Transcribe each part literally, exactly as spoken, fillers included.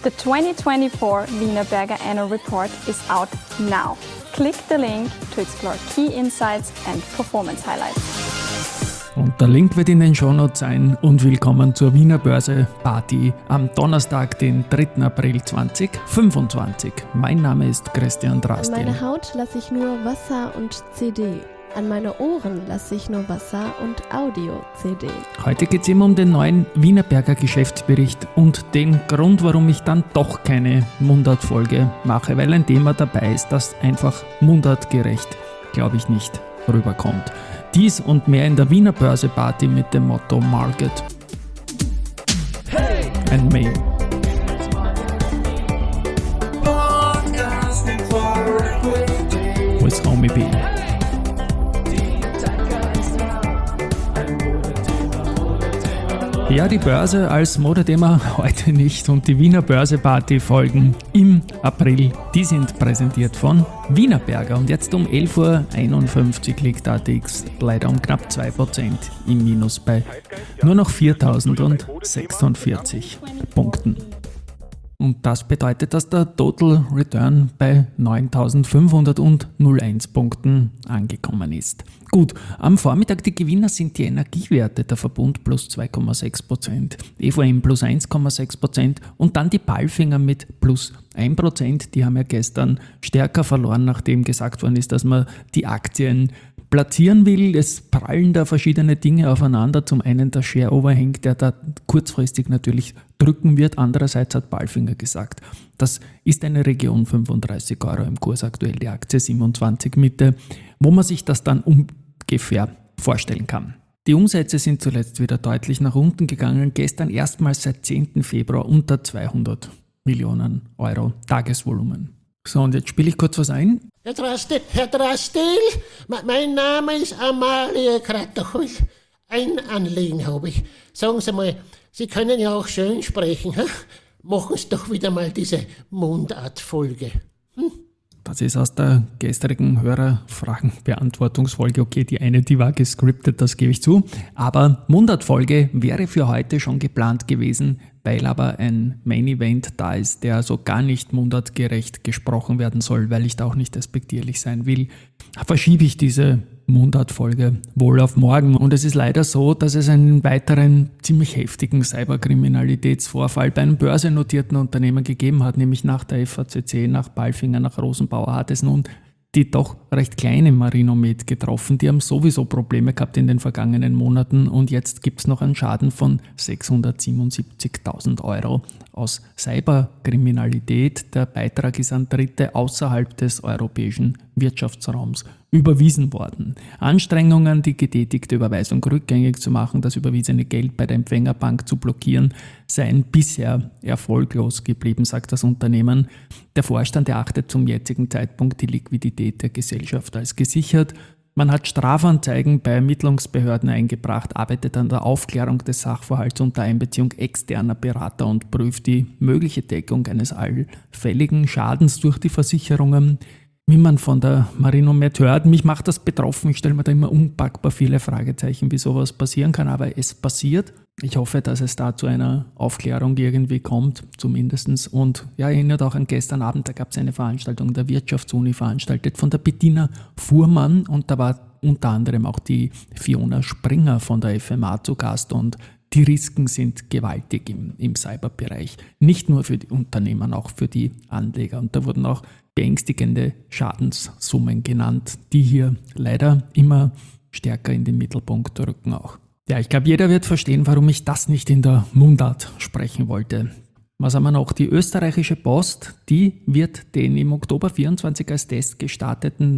The twenty twenty-four Wienerberger Annual Report is out now. Click the link to explore key insights and performance highlights. Und der Link wird in den Shownotes sein und willkommen zur Wiener Börse Party am Donnerstag, den dritten April zweitausendfünfundzwanzig. Mein Name ist Christian Drastil. An meine Haut lasse ich nur Wasser und C D. An meine Ohren lasse ich nur Wasser und Audio-C D. Heute geht es immer um den neuen Wienerberger Geschäftsbericht und den Grund, warum ich dann doch keine Mundartfolge mache, weil ein Thema dabei ist, das einfach mundartgerecht, glaube ich, nicht rüberkommt. Dies und mehr in der Wiener Börse Party mit dem Motto Market hey! And Me. With Homie B. Ja, die Börse als Modethema heute nicht und die Wiener Börse Party folgen im April. Die sind präsentiert von Wienerberger und jetzt um elf Uhr einundfünfzig liegt A T X leider um knapp zwei Prozent im Minus bei nur noch viertausendsechsundvierzig Punkten. Und das bedeutet, dass der Total Return bei neuntausendfünfhunderteins Punkten angekommen ist. Gut, am Vormittag die Gewinner sind die Energiewerte, der Verbund plus zwei Komma sechs Prozent, E V M plus eins Komma sechs Prozent und dann die Palfinger mit plus ein Prozent. Die haben ja gestern stärker verloren, nachdem gesagt worden ist, dass man die Aktien platzieren will. Es prallen da verschiedene Dinge aufeinander. Zum einen der Share Overhang, der da kurzfristig natürlich drücken wird. Andererseits hat Palfinger gesagt, das ist eine Region fünfunddreißig Euro im Kurs aktuell, die Aktie siebenundzwanzig Mitte, wo man sich das dann ungefähr vorstellen kann. Die Umsätze sind zuletzt wieder deutlich nach unten gegangen. Gestern erstmals seit zehnten Februar unter zweihundert Millionen Euro Tagesvolumen. So, und jetzt spiele ich kurz was ein. Herr Drastil, Herr Drastil, mein Name ist Amalie Kratochwitz. Ein Anliegen habe ich. Sagen Sie mal, Sie können ja auch schön sprechen. Hm? Machen Sie doch wieder mal diese Mundartfolge. Hm? Das ist aus der gestrigen Hörerfragenbeantwortungsfolge. Okay, die eine, die war gescriptet, das gebe ich zu. Aber Mundartfolge wäre für heute schon geplant gewesen, weil aber ein Main Event da ist, der so gar nicht mundartgerecht gesprochen werden soll, weil ich da auch nicht despektierlich sein will, verschiebe ich diese Mundartfolge wohl auf morgen. Und es ist leider so, dass es einen weiteren ziemlich heftigen Cyberkriminalitätsvorfall bei einem börsennotierten Unternehmen gegeben hat, nämlich nach der F A C C, nach Palfinger, nach Rosenbauer hat es nun die doch recht kleine Marinomed getroffen. Die haben sowieso Probleme gehabt in den vergangenen Monaten und jetzt gibt es noch einen Schaden von sechshundertsiebenundsiebzigtausend Euro aus Cyberkriminalität. Der Beitrag ist an Dritte außerhalb des europäischen Wirtschaftsraums überwiesen worden. Anstrengungen, die getätigte Überweisung rückgängig zu machen, das überwiesene Geld bei der Empfängerbank zu blockieren, seien bisher erfolglos geblieben, sagt das Unternehmen. Der Vorstand erachtet zum jetzigen Zeitpunkt die Liquidität der Gesellschaft als gesichert. Man hat Strafanzeigen bei Ermittlungsbehörden eingebracht, arbeitet an der Aufklärung des Sachverhalts unter Einbeziehung externer Berater und prüft die mögliche Deckung eines allfälligen Schadens durch die Versicherungen. Wie man von der Marinomed hört, mich macht das betroffen. Ich stelle mir da immer unpackbar viele Fragezeichen, wie sowas passieren kann, aber es passiert. Ich hoffe, dass es da zu einer Aufklärung irgendwie kommt, zumindest. Und ja, erinnert auch an gestern Abend, da gab es eine Veranstaltung der Wirtschaftsuni, veranstaltet von der Bettina Fuhrmann und da war unter anderem auch die Fiona Springer von der F M A zu Gast und die Risiken sind gewaltig im, im Cyberbereich. Nicht nur für die Unternehmen, auch für die Anleger. Und da wurden auch beängstigende Schadenssummen genannt, die hier leider immer stärker in den Mittelpunkt rücken auch. Ja, ich glaube, jeder wird verstehen, warum ich das nicht in der Mundart sprechen wollte. Was haben wir noch? Die österreichische Post, die wird den im Oktober vierundzwanzig als Test gestarteten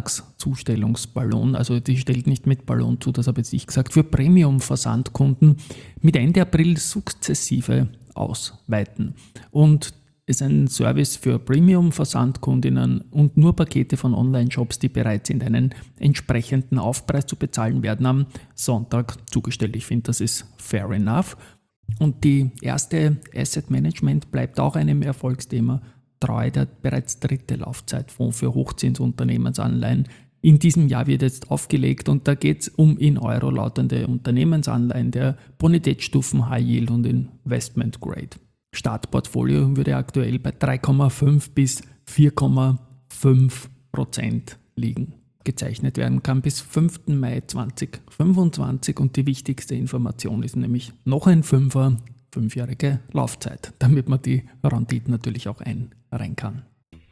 Sonntagszustellungsballon, also die stellt nicht mit Ballon zu, das habe jetzt ich gesagt, für Premium-Versandkunden mit Ende April sukzessive ausweiten. Und ist ein Service für Premium-Versandkundinnen und nur Pakete von Online-Shops, die bereit sind, einen entsprechenden Aufpreis zu bezahlen, werden am Sonntag zugestellt. Ich finde, das ist fair enough. Und die erste Asset Management bleibt auch einem Erfolgsthema treu, der bereits dritte Laufzeitfonds für Hochzinsunternehmensanleihen. In diesem Jahr wird jetzt aufgelegt und da geht es um in Euro lautende Unternehmensanleihen der Bonitätsstufen High Yield und Investment Grade. Startportfolio würde aktuell bei drei Komma fünf bis vier Komma fünf Prozent liegen. Gezeichnet werden kann bis fünften Mai zweitausendfünfundzwanzig und die wichtigste Information ist nämlich noch ein Fünfer, fünfjährige Laufzeit, damit man die Rendite natürlich auch einreihen kann.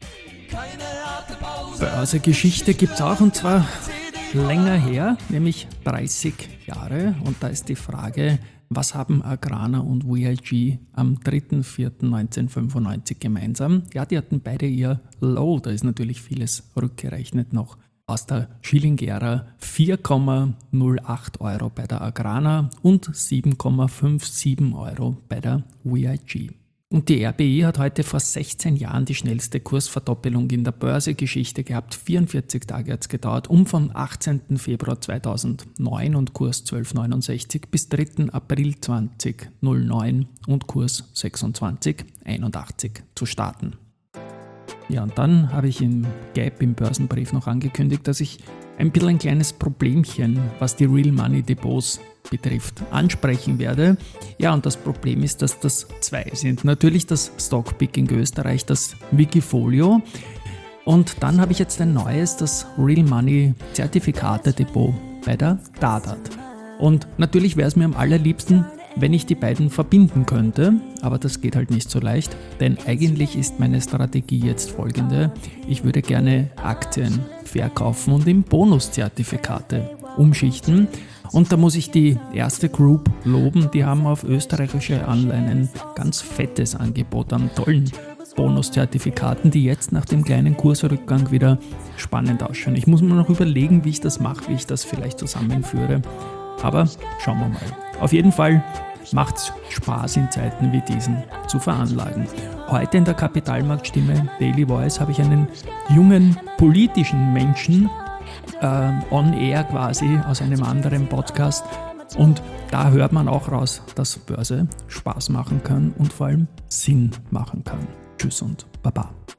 Börsegeschichte gibt es auch, und zwar länger her, nämlich dreißig Jahre, und da ist die Frage, was haben Agrana und V I G am dritter vierter neunzehnhundertfünfundneunzig gemeinsam? Ja, die hatten beide ihr Low, da ist natürlich vieles rückgerechnet noch aus der Schilling-Ära, vier Komma null acht Euro bei der Agrana und sieben Komma siebenundfünfzig Euro bei der V I G. Und die R B I hat heute vor sechzehn Jahren die schnellste Kursverdoppelung in der Börsegeschichte gehabt. vierundvierzig Tage hat es gedauert, um vom achtzehnten Februar zweitausendneun und Kurs zwölf Komma neunundsechzig bis dritten April zweitausendneun und Kurs sechsundzwanzig Komma einundachtzig zu starten. Ja, und dann habe ich im Gap im Börsenbrief noch angekündigt, dass ich ein bisschen ein kleines Problemchen, was die Real Money Depots betrifft, ansprechen werde. Ja, und das Problem ist, dass das zwei sind. Natürlich das Stockpicking Österreich, das Wikifolio. Und dann habe ich jetzt ein neues, das Real Money Zertifikate Depot bei der Dadat. Und natürlich wäre es mir am allerliebsten, wenn ich die beiden verbinden könnte, aber das geht halt nicht so leicht, denn eigentlich ist meine Strategie jetzt folgende: Ich würde gerne Aktien verkaufen und in Bonuszertifikate umschichten, und da muss ich die erste Group loben, die haben auf österreichische Anleihen ein ganz fettes Angebot an tollen Bonuszertifikaten, die jetzt nach dem kleinen Kursrückgang wieder spannend ausschauen. Ich muss mir noch überlegen, wie ich das mache, wie ich das vielleicht zusammenführe, aber schauen wir mal. Auf jeden Fall macht es Spaß, in Zeiten wie diesen zu veranlagen. Heute in der Kapitalmarktstimme Daily Voice habe ich einen jungen politischen Menschen äh, on air quasi aus einem anderen Podcast, und da hört man auch raus, dass Börse Spaß machen kann und vor allem Sinn machen kann. Tschüss und Baba.